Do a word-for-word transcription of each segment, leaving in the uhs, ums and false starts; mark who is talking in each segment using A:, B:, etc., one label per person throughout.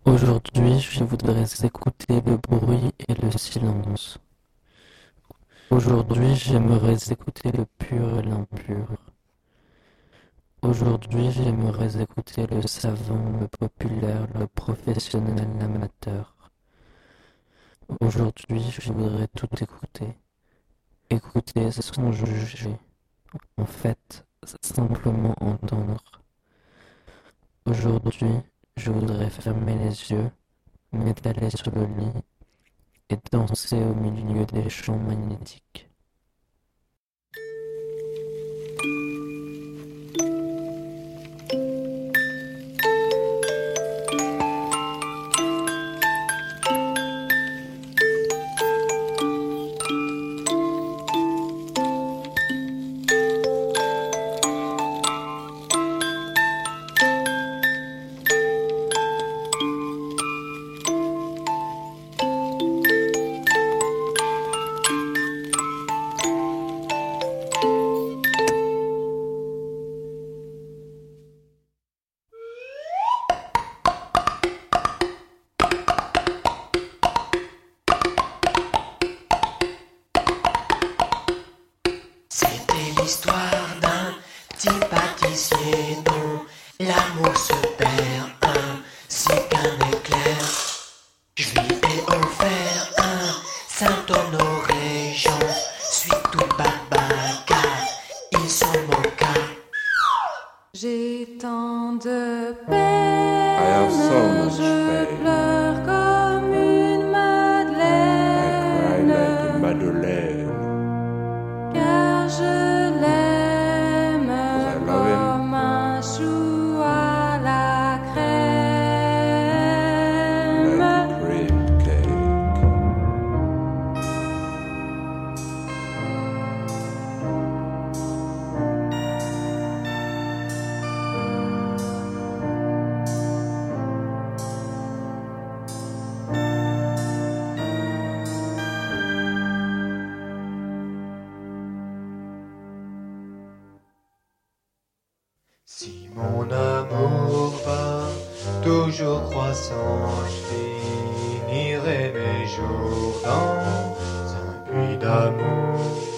A: Aujourd'hui, je voudrais écouter le bruit et le silence. Aujourd'hui, j'aimerais écouter le pur et l'impur. Aujourd'hui, j'aimerais écouter le savant, le populaire, le professionnel, l'amateur. Aujourd'hui, je voudrais tout écouter. Écouter sans juger. En fait, simplement entendre. Aujourd'hui, je voudrais fermer les yeux, m'étaler sur le lit et danser au milieu des champs magnétiques.
B: C'était l'histoire d'un petit pâtissier dont l'amour se perd ainsi qu'un éclair. Je lui ai offert un Saint-Honoré, j'en suis tout baba car il s'en moqua.
C: J'ai tant de peine,
D: I have so much
C: je
D: pain.
C: pleure comme une madeleine,
D: I cry like a Madeleine.
C: car je l'aime
D: I love him.
C: comme un chou à la crème.
D: Like cream cake.
E: Si mon amour va toujours croissant, je finirai mes jours dans un puits d'amour.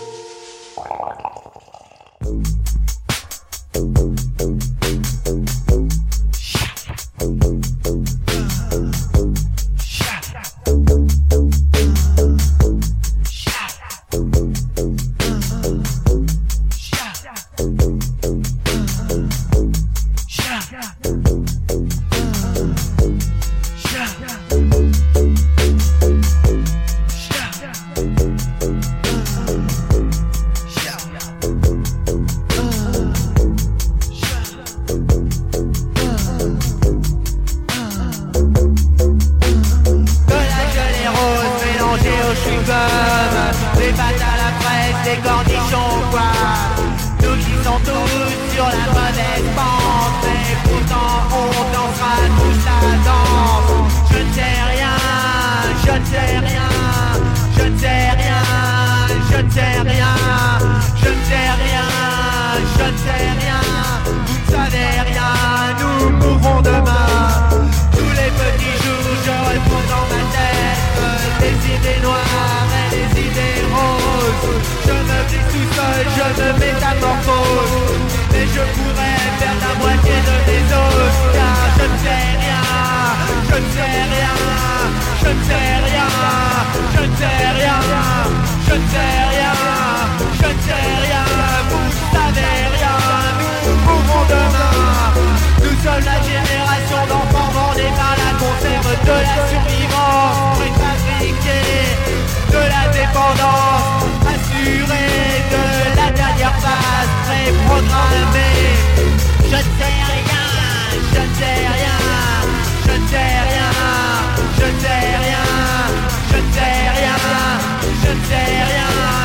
B: De la gelée rose mélangée au chewing-gum, des pâtes à la fraise, des cornichons quoi. Nous qui sommes tous sur la mauvaise pente, mais pourtant on dansera tous la danse. Je ne sais rien, je ne sais rien, je ne sais rien, je ne sais rien, je ne sais rien, je ne sais rien. Vous ne savez rien, nous mourrons demain. Tous les petits jours je retourne dans ma tête des idées noires et des idées roses. Je me glisse tout seul, je me métamorphose, mais je pourrais faire la moitié de mes os. Car je ne sais rien, je ne sais rien, je ne sais rien, je ne sais rien, je ne sais rien, je ne sais rien. Vous ne savez rien, nous mourrons demain. Nous sommes la génération d'enfants vendés par la conserve de la survivance, préfabriquée de la dépendance, assurée de la dernière phase, préprogrammée. Je ne sais rien, je ne sais rien, je ne sais rien, je ne sais rien, je ne sais rien, je ne sais rien.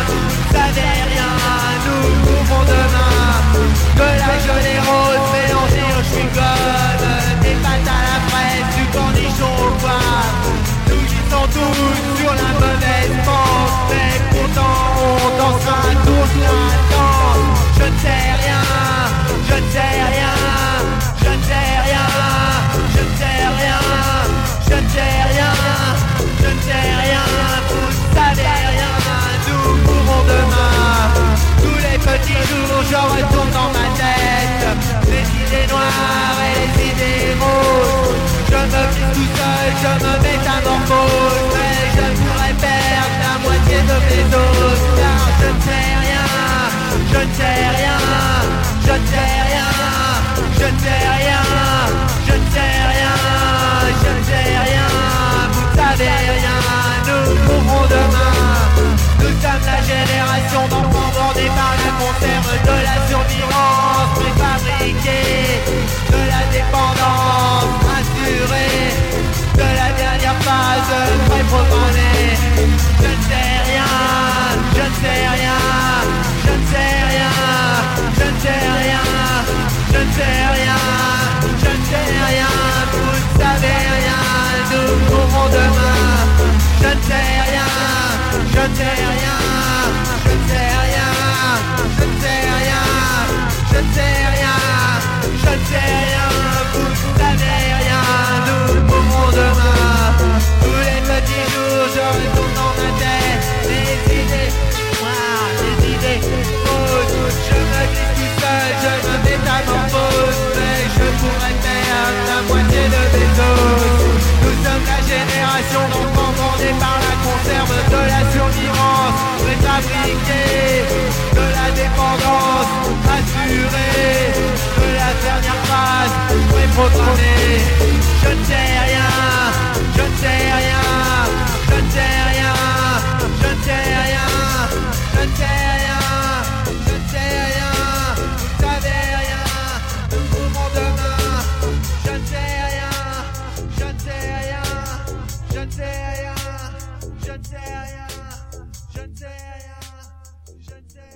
B: je retourne dans ma tête les idées noires et les idées roses. Je me fixe tout seul, je me métamorphose, mais je pourrais perdre la moitié de mes os, car je ne sais rien, je ne sais rien, je ne sais rien, je ne sais rien, je ne sais rien, je ne sais rien, vous ne savez rien, nous mourrons demain. Nous sommes la génération d'enfants bordés par la conserve de la survivance préfabriquée, de la dépendance assurée, de la dernière phase préprogrammée. Je ne sais rien, je ne sais rien, je ne sais rien, je ne sais rien, je ne sais rien, je ne sais rien, vous ne savez rien, nous mourrons demain. Je ne sais rien, je ne sais rien, je ne sais rien, je ne sais rien, je ne sais rien, je ne sais rien, vous ne savez rien, nous mourrons demain. Tous les petits jours je retourne dans ma tête les idées noires, les idées fausses. Je me glisse tout seul, je me métamorphose, mais je pourrais perdre la moitié de mes os. Nous sommes la génération d'enfants bordés par la conserve de la survivance préfabriquée, de la dépendance assurée, de la dernière phase préprogrammée. Je ne sais rien, je ne sais rien, je ne sais rien, je ne sais rien, je ne sais rien, je ne sais rien, vous ne savez rien, nous mourrons demain. Je ne sais rien, je ne sais rien, je ne sais rien, je ne sais rien, je ne sais rien, je ne sais rien.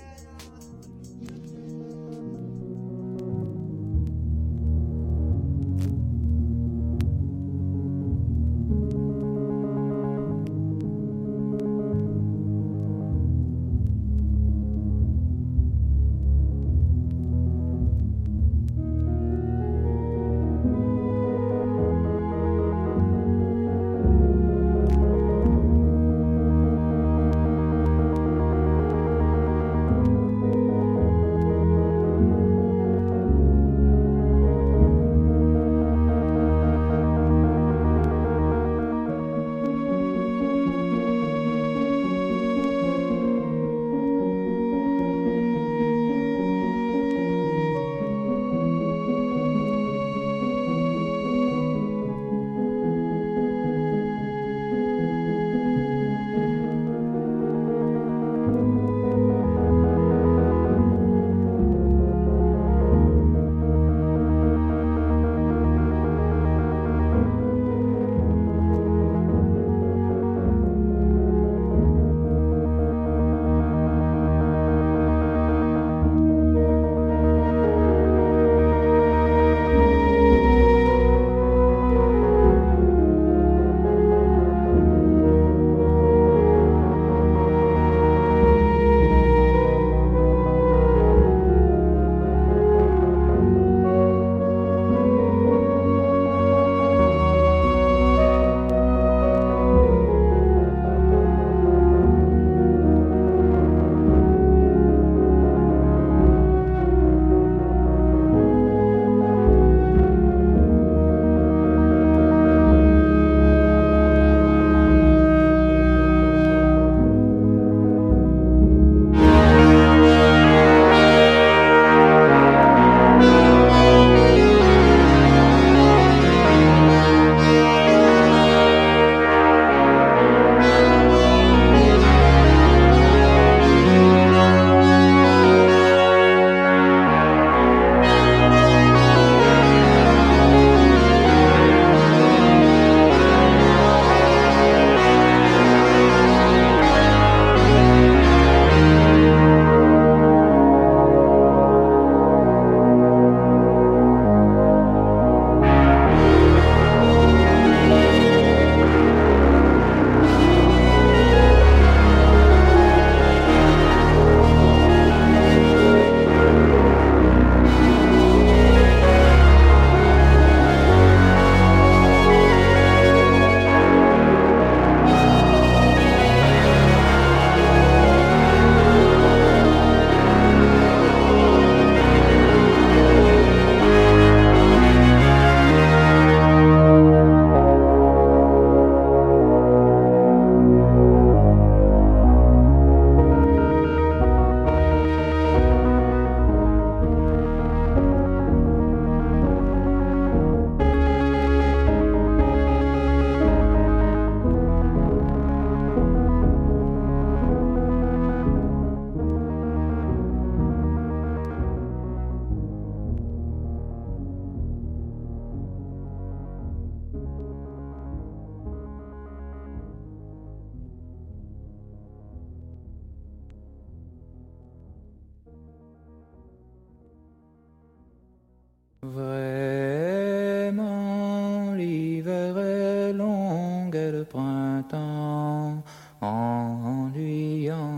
F: est longue et le printemps ennuyant.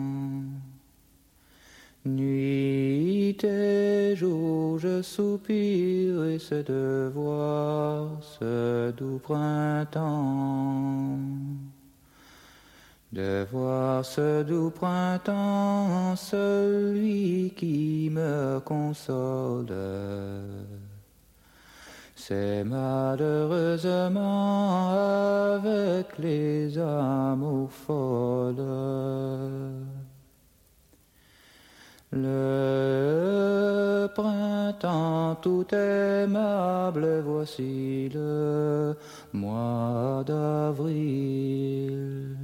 F: Nuit et jour je soupire et c'est de voir ce doux printemps. De voir ce doux printemps, celui qui me console. C'est malheureusement avec les amours folles. Le printemps tout aimable, voici le mois d'avril.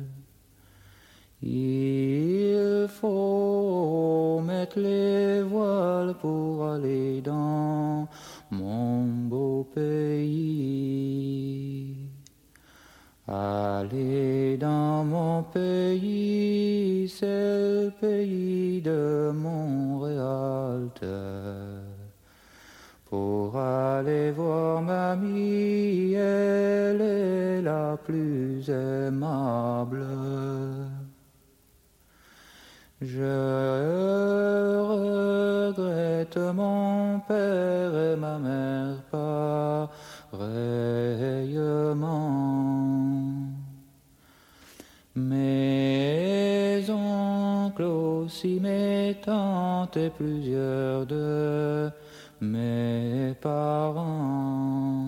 F: Il faut mettre les voiles pour aller dans mon beau pays. Aller dans mon pays, c'est le pays de Montréal. Pour aller voir mamie, elle est la plus aimable. Je regrette mon père et ma mère pareillement. Mes oncles aussi, mes tantes et plusieurs de mes parents.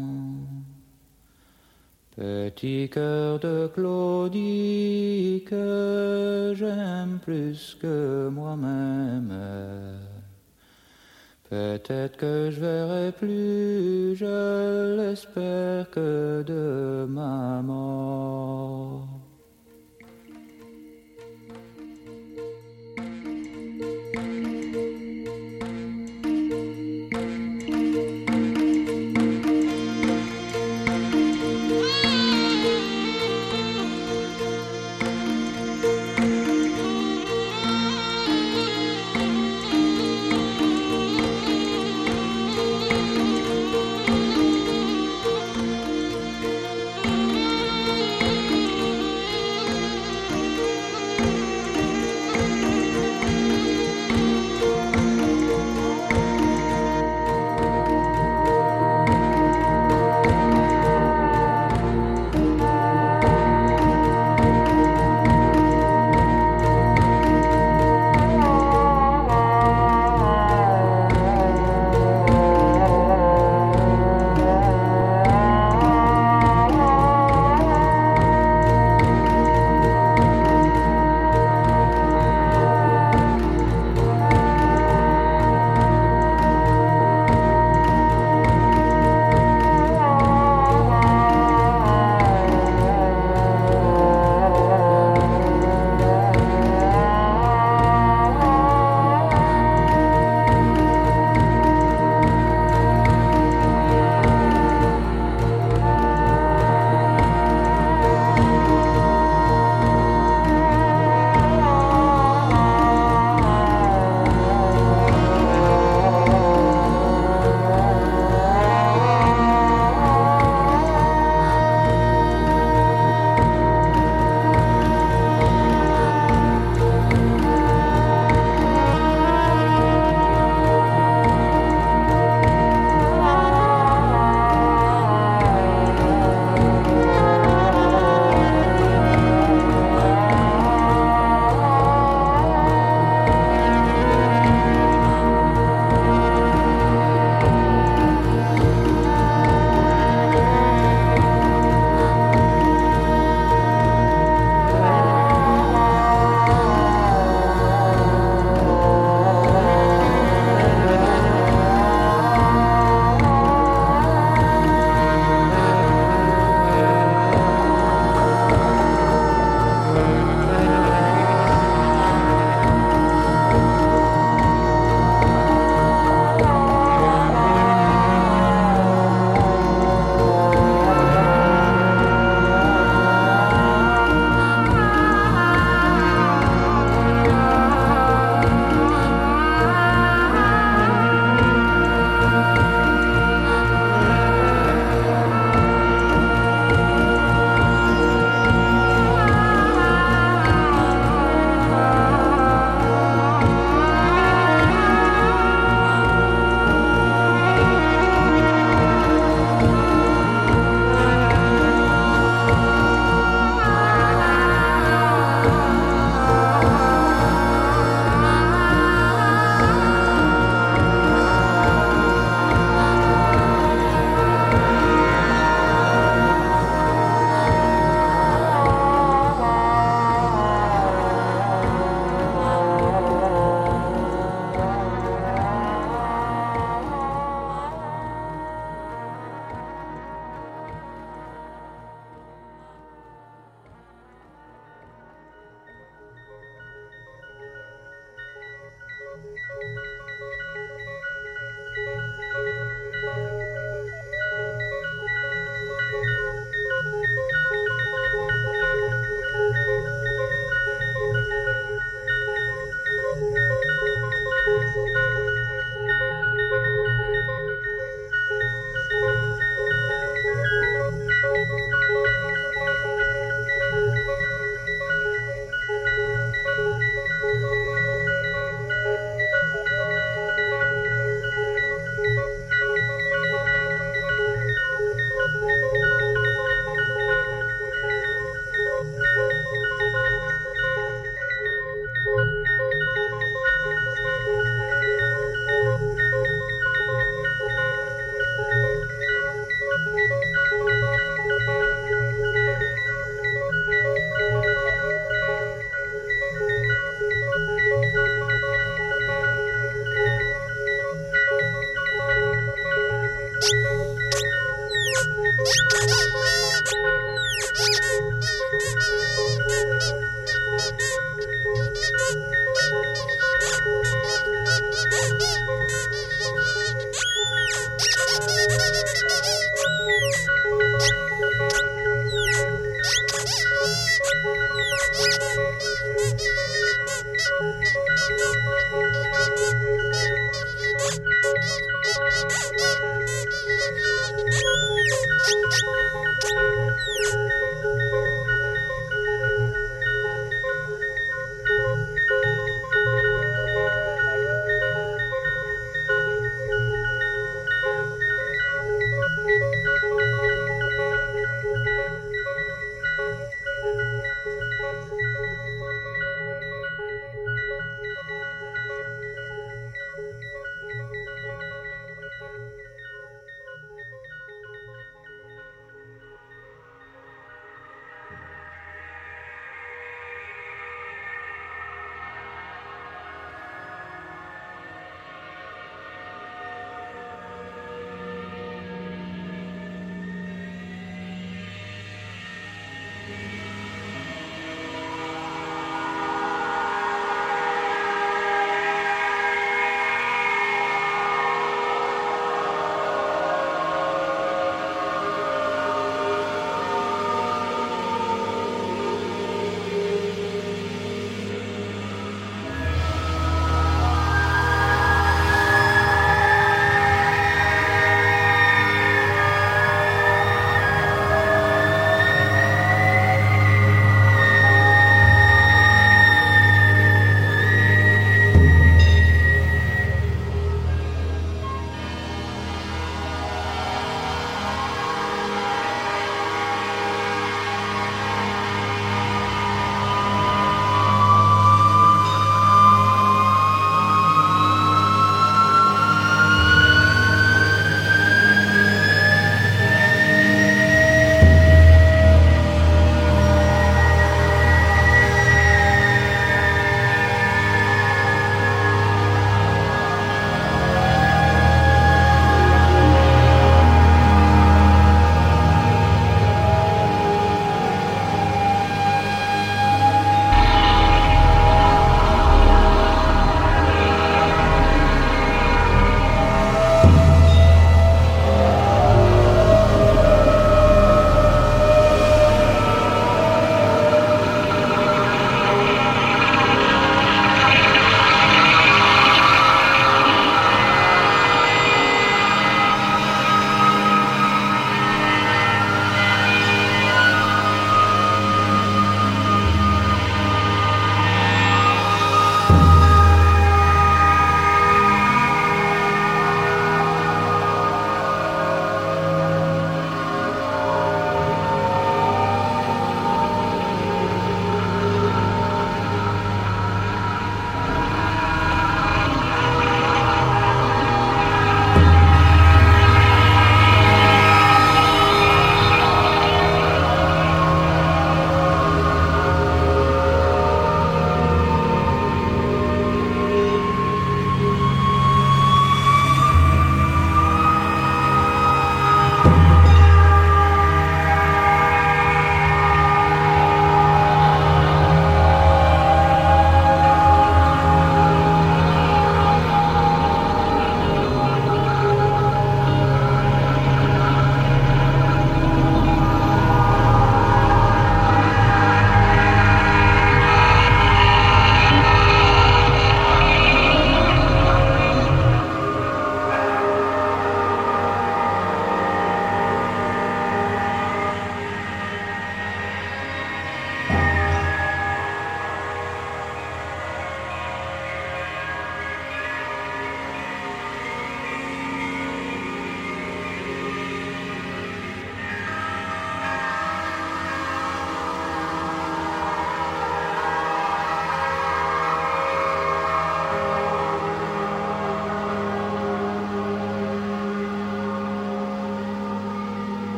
F: Petit cœur de Claudie que j'aime plus que moi-même. Peut-être que je verrai plus, je l'espère, que de ma mort.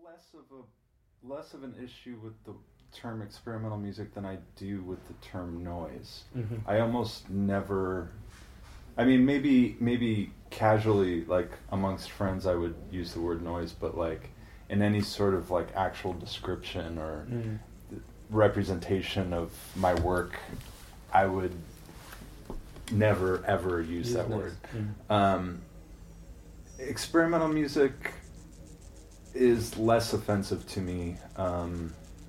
G: less of a less of an issue with the term experimental music than I do with the term noise.
H: Mm-hmm.
G: I almost never. I mean, maybe maybe casually, like amongst friends, I would use the word noise, but like in any sort of like actual description or
H: Mm.
G: representation of my work, I would never ever use,
H: Use
G: that
H: noise.
G: word.
H: Mm.
G: Um, experimental music is less offensive to me, um,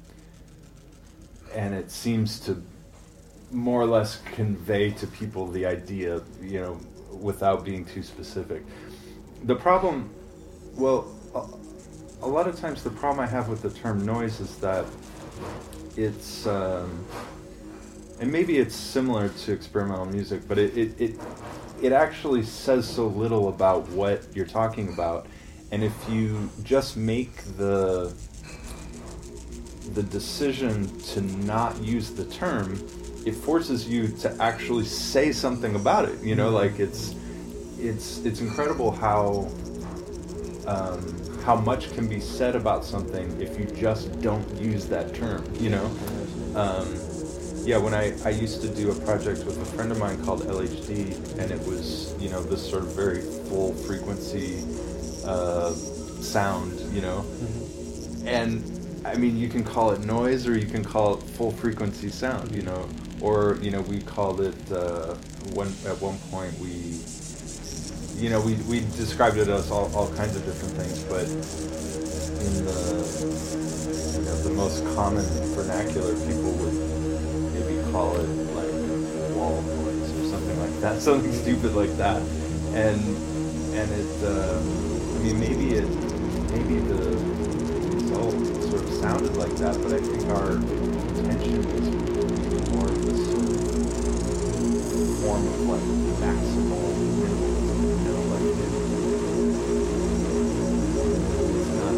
G: and it seems to more or less convey to people the idea, you know, without being too specific. The problem, well, a, a lot of times the problem I have with the term noise is that it's, um, and maybe it's similar to experimental music, but it, it, it, it actually says so little about what you're talking about. And if you just make the the decision to not use the term, it forces you to actually say something about it. You know, like it's it's it's incredible how um, how much can be said about something if you just don't use that term. You know, um, yeah. When I I used to do a project with a friend of mine called L H D, and it was, you know, this sort of very full frequency uh, sound. You know,
H: Mm-hmm.
G: and I mean, you can call it noise or you can call it full frequency sound, you know, or, you know, we called it, uh, one, at one point we, you know, we, we described it as all, all kinds of different things, but in the, you know, the most common vernacular, people would maybe call it like wall noise or something like that, something stupid like that. And, and it, uh, I mean, maybe it, maybe the result sort of sounded like that, but I think our intention was more of this sort of form of like maximal minimalism, you know, like it, it's not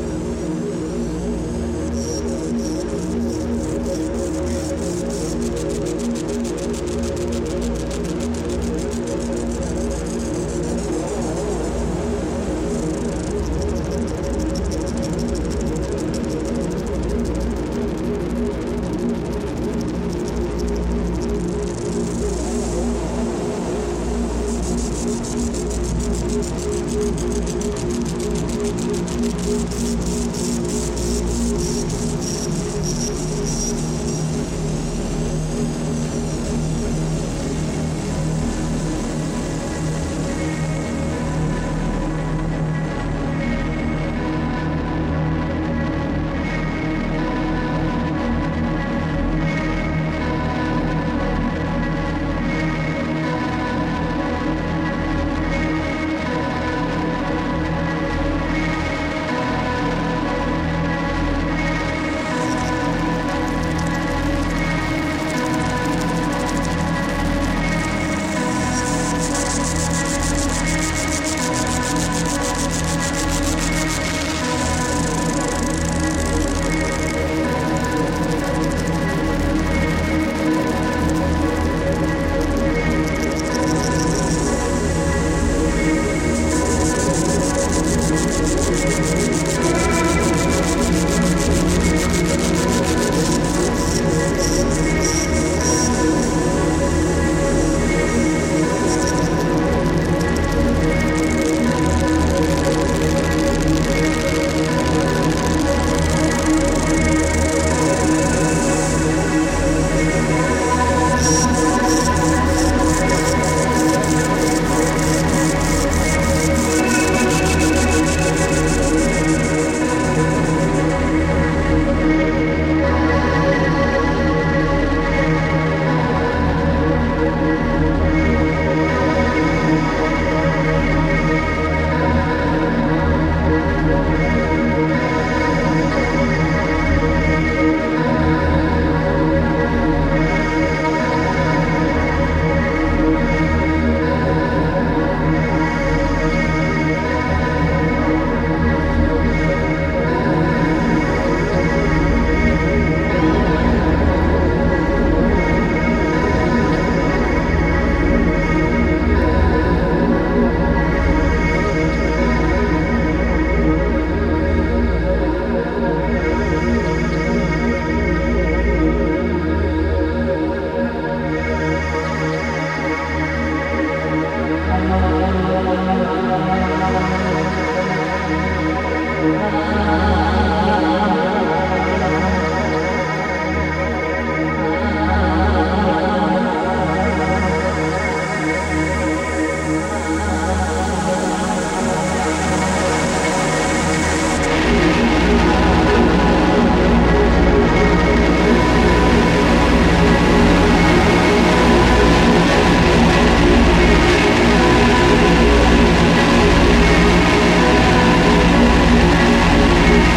H: Thank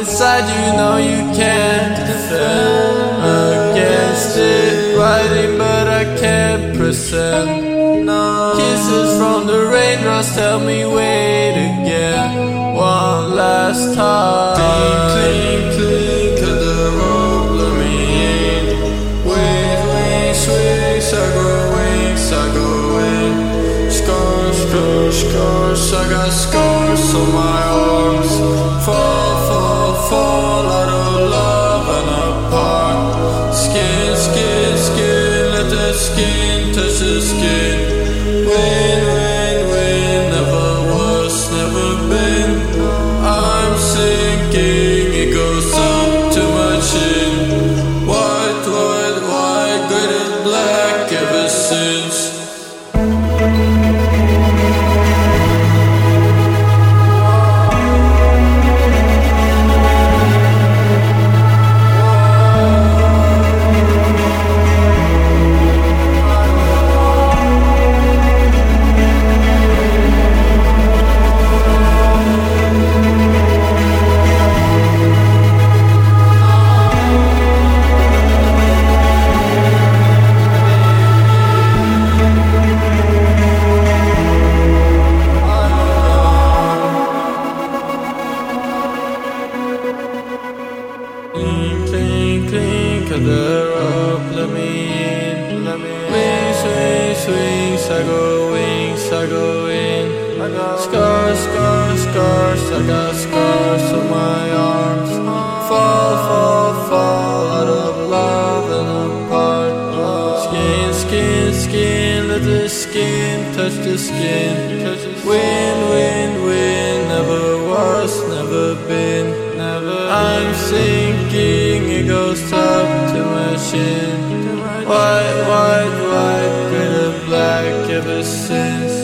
H: inside you know you can't defend against it. Writing but I can't present. Kisses from the raindrops tell me wait again. One last time. Clean, clean, clean, cut the rope, let me in. Wings, wings, wings, I go wings, I go in. Scars, scars, scars, I got scars on my arms. Fall, fall, fall out of love and apart. Skin, skin, skin, let the skin touch the skin. Win, win, win, never was, never been. I'm sinking, it goes up to my chin. White, white, white, graded black ever since. Clean, clean, clean, cut the rope, let me in, let me in. Wings, wings, wings, I go wings, I go in. Scars, scars, scars, I got scars on my arms. Fall, fall, fall out of love and apart. Skin, skin, skin, let the skin touch the skin. Win, win, win, never was, never been. I'm sinking, it goes up to my chin. White, white, white, glitter black ever since.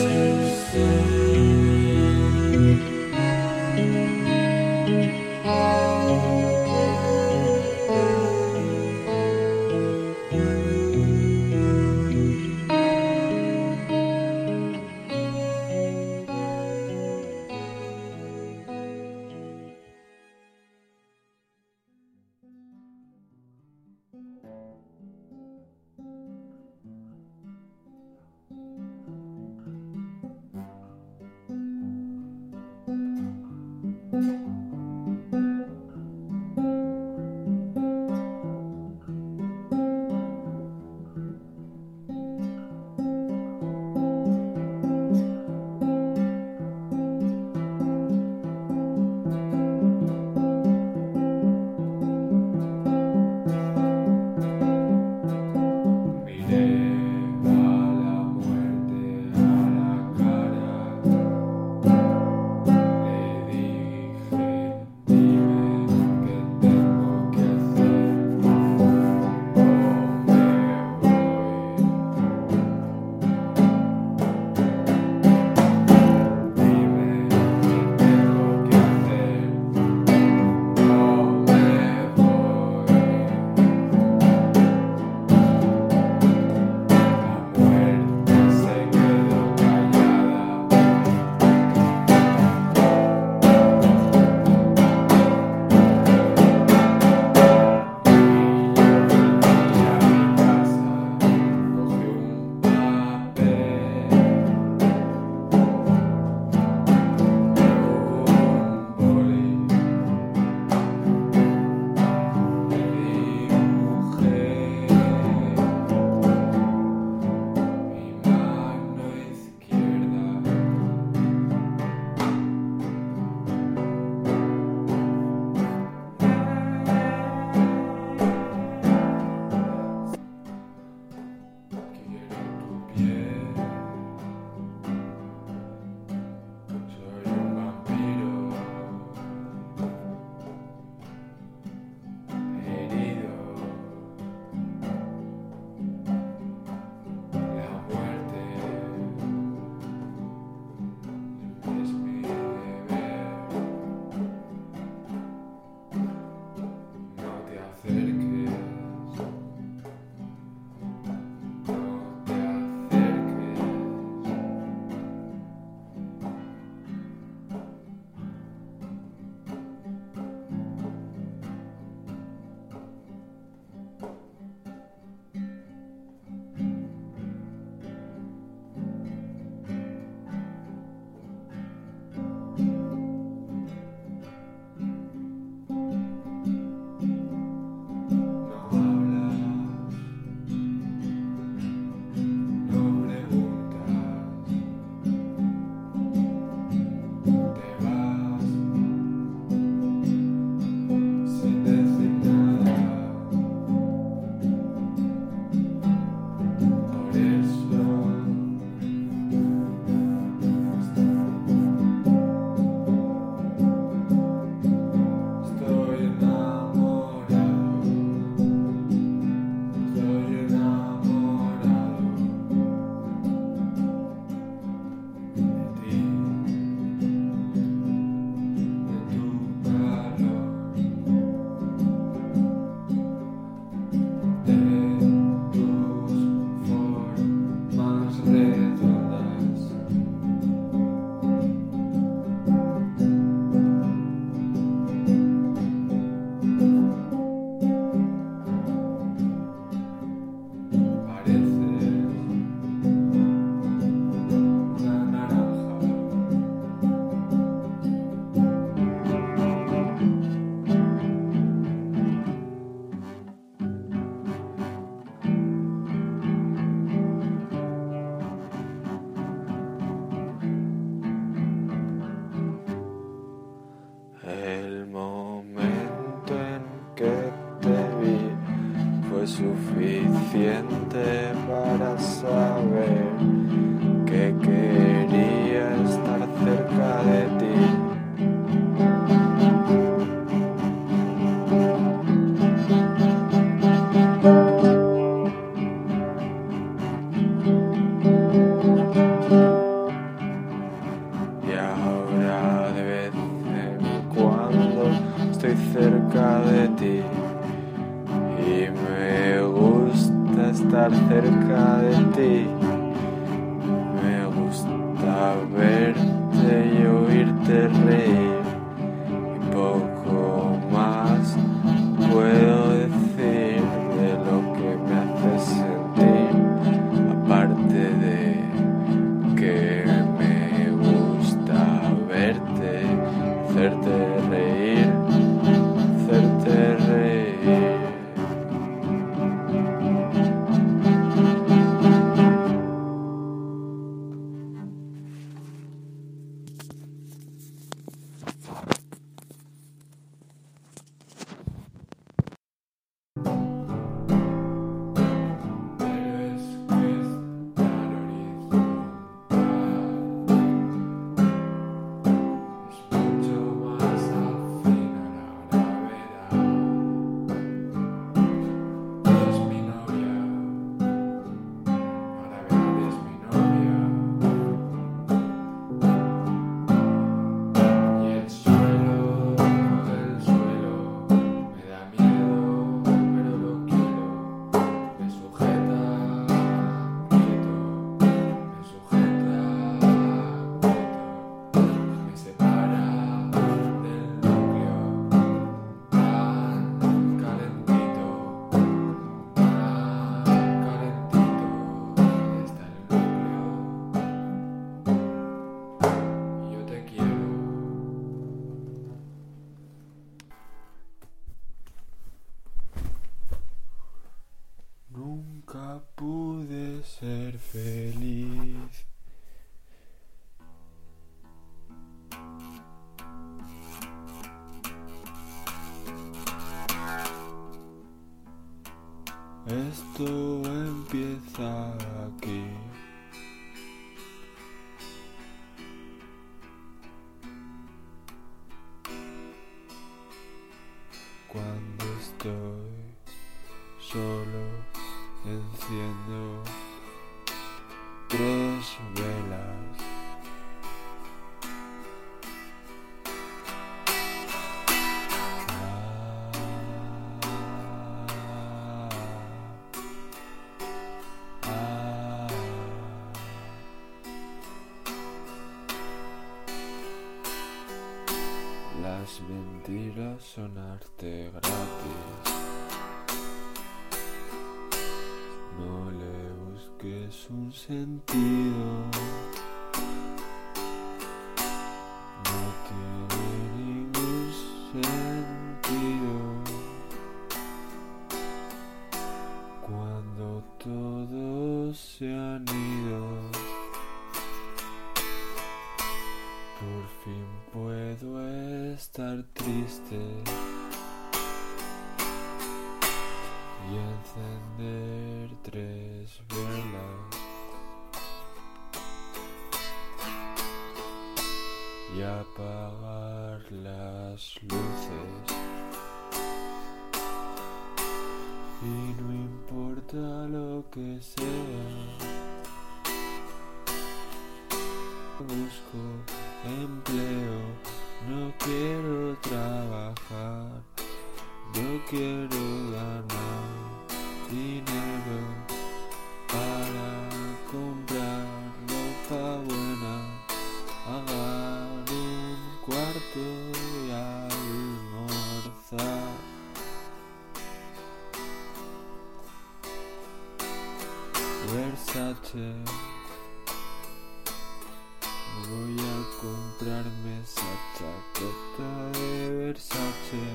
I: suficiente para saber que quería estar cerca de ti. Y ahora de vez en cuando estoy cerca de ti y me gusta estar cerca de ti. Me gusta verte y oírte reír y poco más puedo decir de lo que me hace sentir, aparte de que me gusta verte, hacerte reír, hacerte reír. Nunca pude ser feliz. Esto empieza aquí. Cuando estoy solo, enciendo tres velas. Ah, ah. Las mentiras son arte gratis. No le busques un sentido. No tiene ningún sentido cuando todos se han ido. Por fin puedo estar triste y encender tres velas y apagar las luces, y no importa lo que sea, busco empleo, no quiero trabajar, yo quiero ganar dinero para comprar ropa buena, pagar un cuarto y almorzar. Versace, voy a comprarme esa chaqueta de Versace.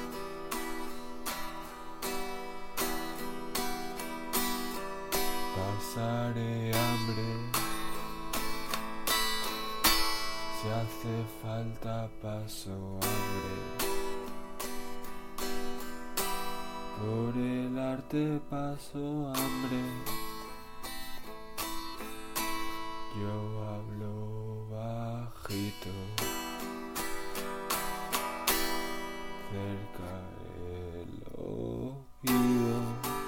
I: Pasaré hambre si hace falta, paso hambre por el darte paso, hambre. Yo hablo bajito, cerca el oído.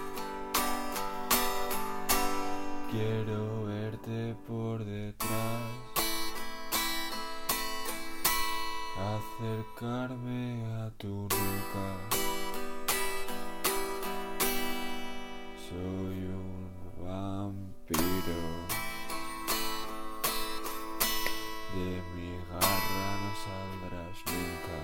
I: Quiero verte por detrás, acercarme a tu nuca. Soy un vampiro, de mi garra no saldrás nunca.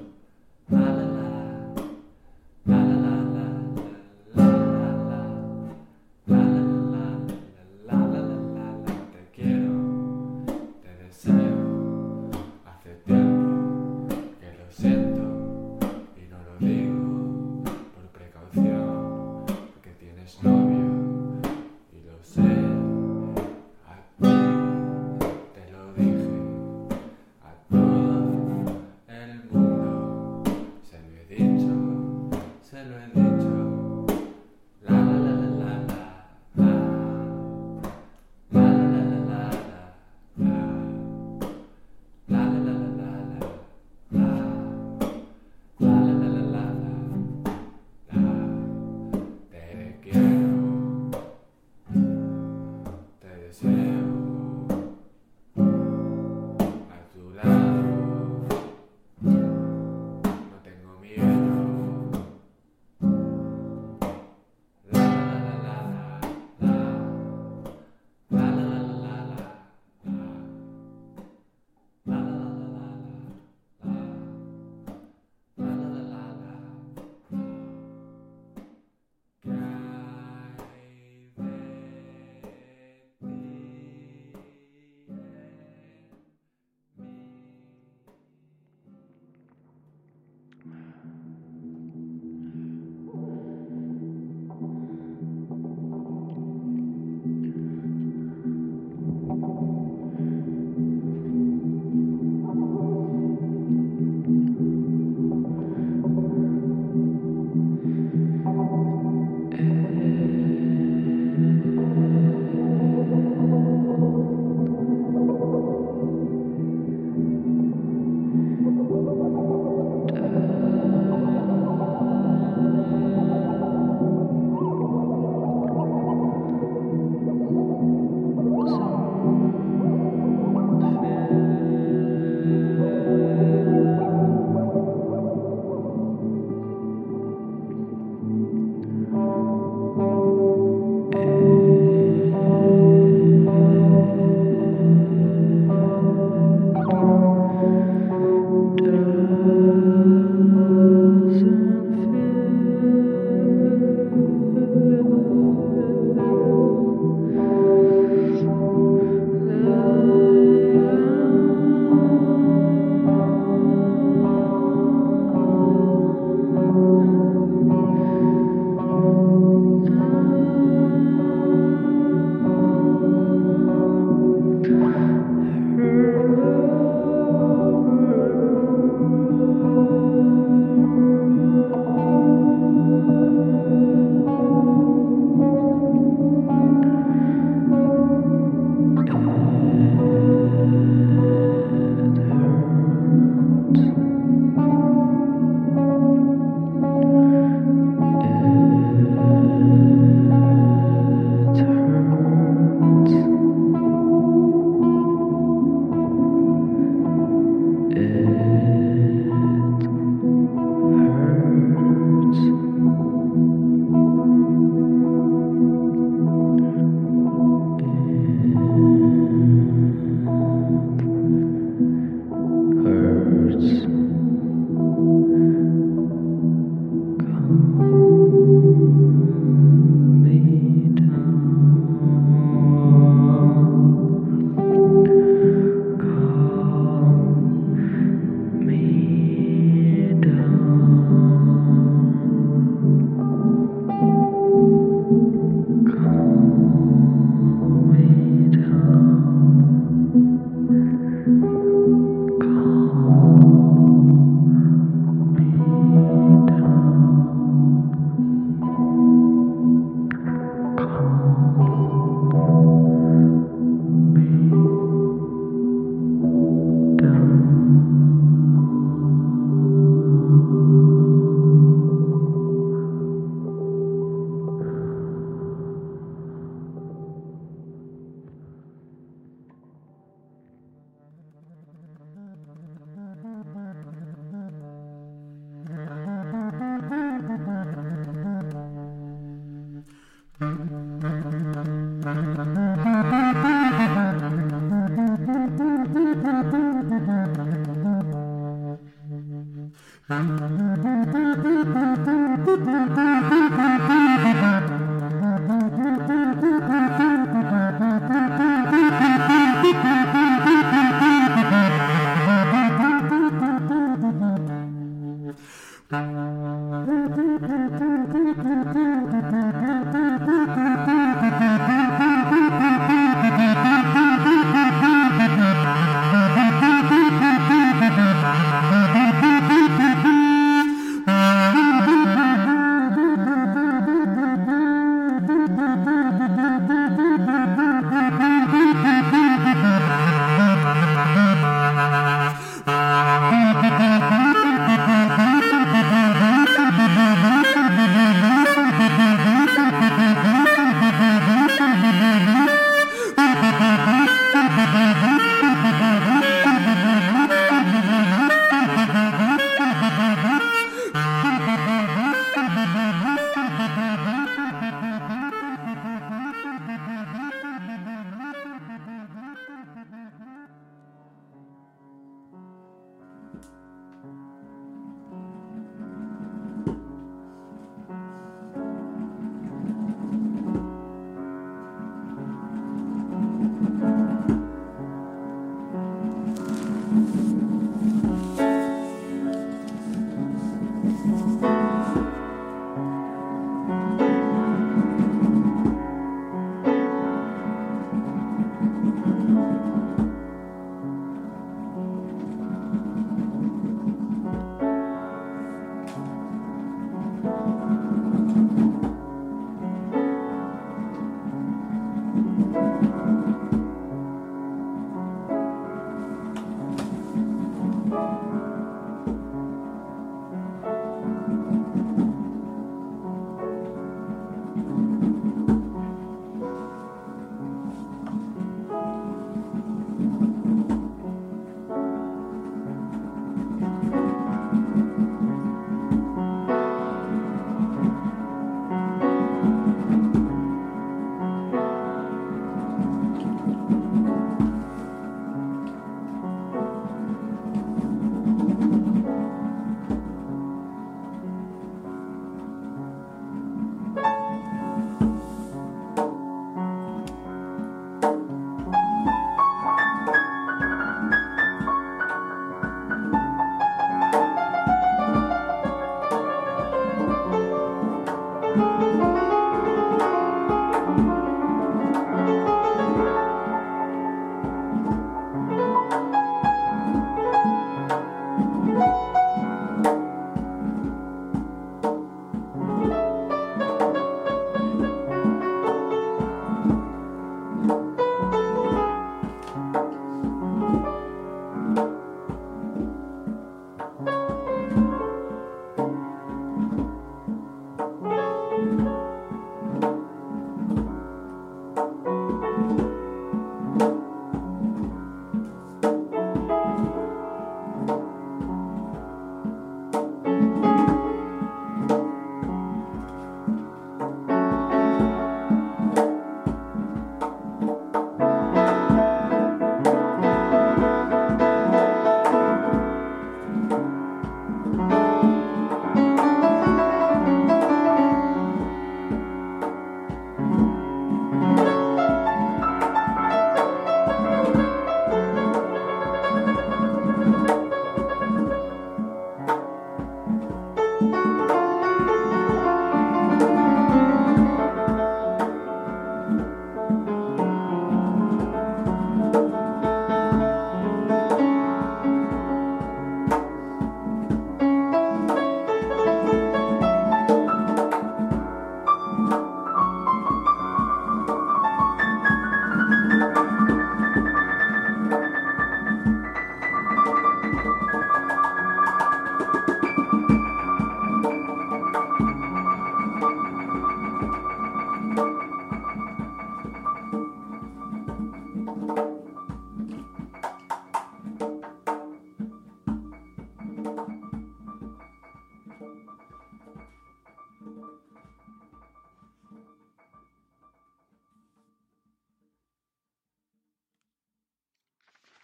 B: La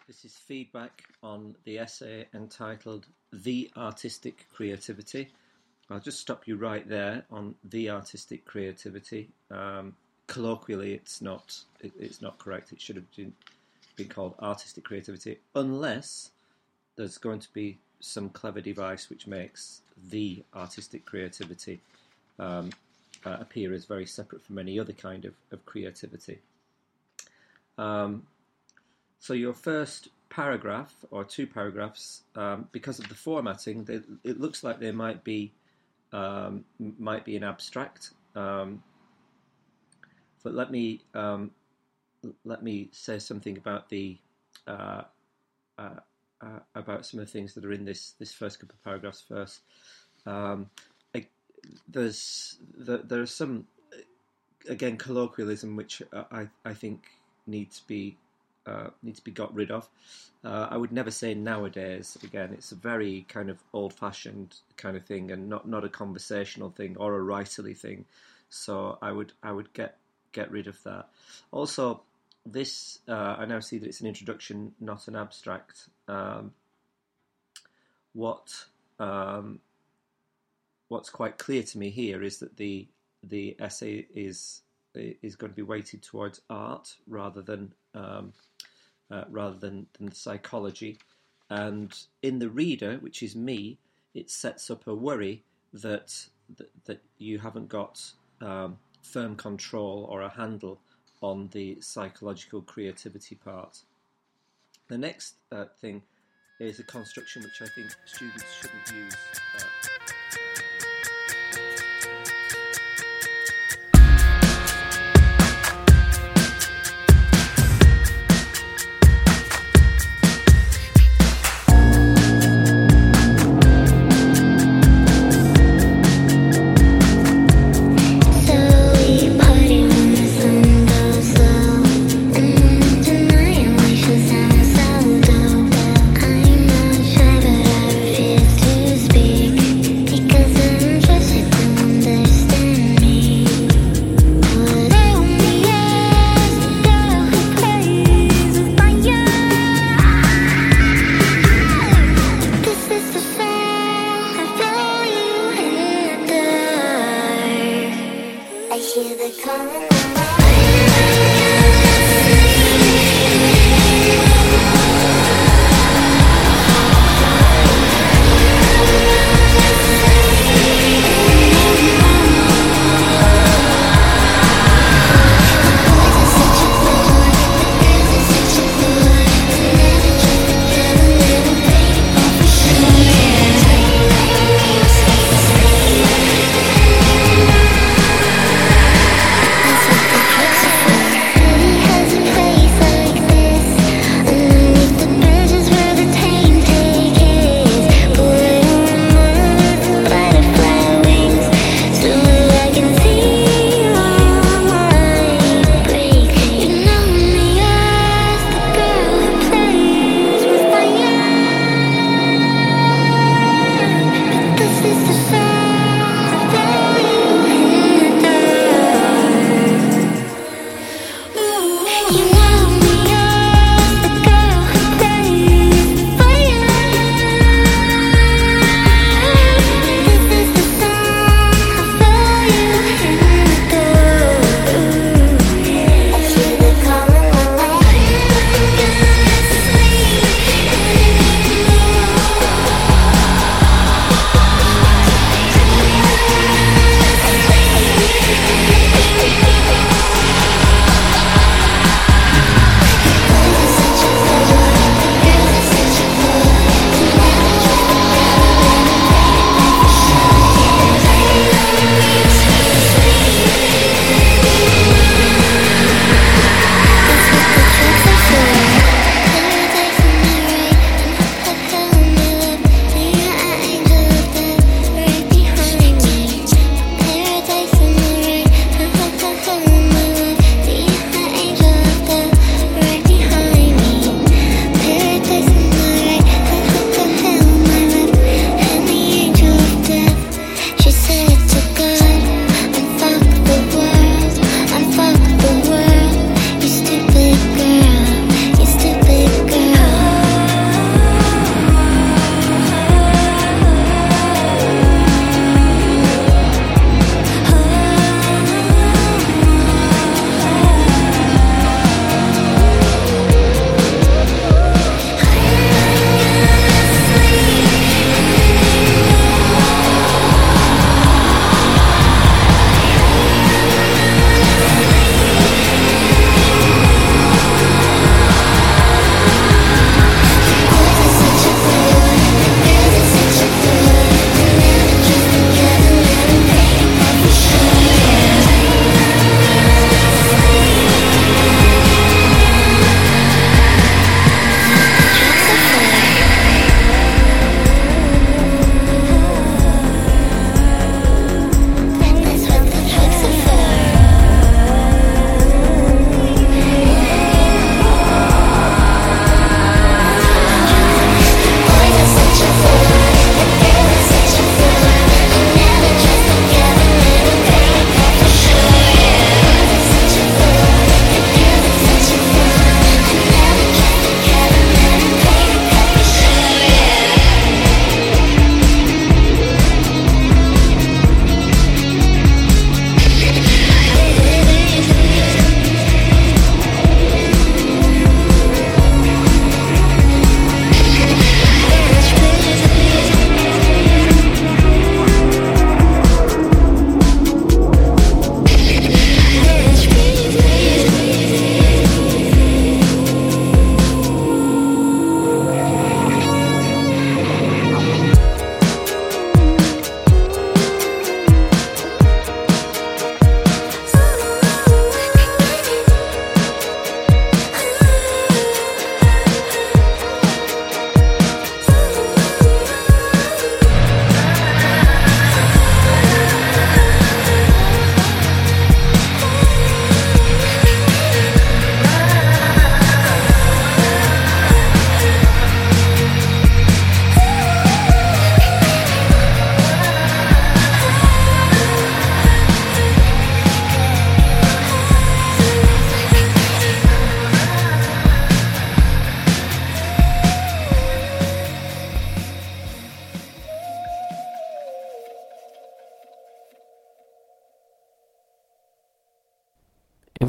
J: This is feedback on the essay entitled The Artistic Creativity. I'll just stop you right there on the artistic creativity. Um, colloquially, it's not it, it's not correct. It should have been, been called artistic creativity, unless there's going to be some clever device which makes the artistic creativity um, uh, appear as very separate from any other kind of, of creativity. Um, so your first paragraph, or two paragraphs, um, because of the formatting, they, it looks like they might be um, might be an abstract. Um, but let me um, let me say something about the uh, uh, uh, about some of the things that are in this this first couple of paragraphs first. Um, I, there's there, there are some again colloquialism which I I think need to be uh, need to be got rid of. Uh, I would never say nowadays. Again, it's a very kind of old-fashioned kind of thing, and not, not a conversational thing or a writerly thing. So I would I would get get rid of that. Also, this uh, I now see that it's an introduction, not an abstract. Um, what um, what's quite clear to me here is that the the essay is is going to be weighted towards art rather than um, uh, rather than, than psychology, and in the reader, which is me, it sets up a worry that that, that you haven't got um, firm control or a handle on the psychological creativity part. The next uh, thing is a construction which I think students shouldn't use. Uh,
K: Tonight, I wish the sun goes low. Mm, tonight, I wish the sun so low. I'm not shy, but I refuse to speak.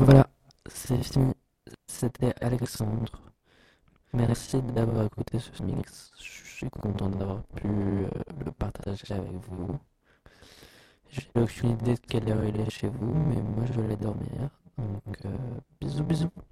A: Voilà, c'est fini. C'était Alexandre. Merci d'avoir écouté ce mix. Je suis content d'avoir pu euh, le partager avec vous. J'ai aucune idée de quelle heure il est chez vous, mais moi je vais aller dormir. Donc, euh, bisous, bisous.